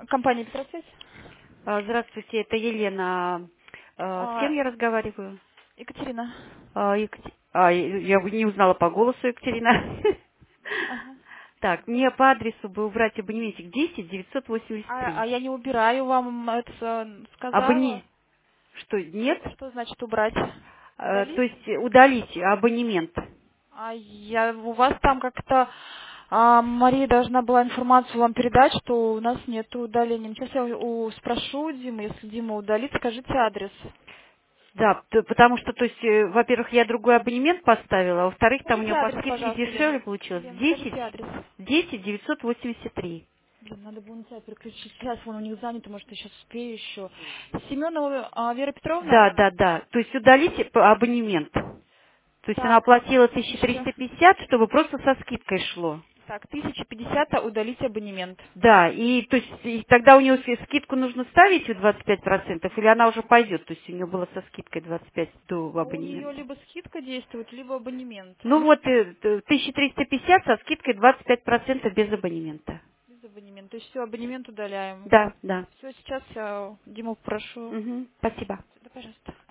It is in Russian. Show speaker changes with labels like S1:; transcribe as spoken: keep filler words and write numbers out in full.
S1: Компания «Петросвязь».
S2: А, Здравствуйте, это Елена. А, С кем
S1: А,
S2: я разговариваю?
S1: Екатерина.
S2: А, Екате- а, я не узнала по голосу Екатерина.
S1: Ага.
S2: Так, мне по адресу бы убрать абонементик десять девятьсот восемьдесят
S1: А, а
S2: три.
S1: я не убираю, вам это э, сказала.
S2: Абоне... Что, нет?
S1: Что значит убрать?
S2: А, То
S1: Удалить?
S2: есть удалить абонемент.
S1: А я у вас там как-то а, Мария должна была информацию вам передать, что у нас нет удаления. Сейчас я у, спрошу у Димы, если Дима удалит, скажите адрес.
S2: Да, т- потому что, то есть, э, во-первых, я другой абонемент поставила, а во-вторых, там у
S1: Скажите
S2: него по
S1: адрес,
S2: скидке
S1: пожалуйста, Лен.
S2: дешевле получилось.
S1: Лен,
S2: десять,
S1: скажите адрес.
S2: десять девятьсот восемьдесят три.
S1: Блин, надо было на тебя переключить. Сейчас он у них занят, может, я сейчас успею еще. Семенова а, Вера Петровна?
S2: Да, да, да. То есть удалите п- абонемент. То есть она
S1: Так,
S2: оплатила тысяча
S1: тысяча.
S2: триста пятьдесят, чтобы просто со скидкой шло.
S1: Так, тысяча пятьдесят, а удалить абонемент.
S2: Да, и то есть и тогда у нее с- скидку нужно ставить в двадцать пять процентов, или она уже пойдет, то есть у нее было со скидкой двадцать пять до
S1: У нее
S2: абонемента.
S1: либо скидка действует, либо абонемент.
S2: Ну вот э, т- тысяча триста пятьдесят со скидкой двадцать пять процентов без абонемента.
S1: Без абонемента. То есть все, абонемент удаляем.
S2: Да, да.
S1: Все, сейчас я Диму прошу.
S2: Мгм. Спасибо.
S1: Да, пожалуйста.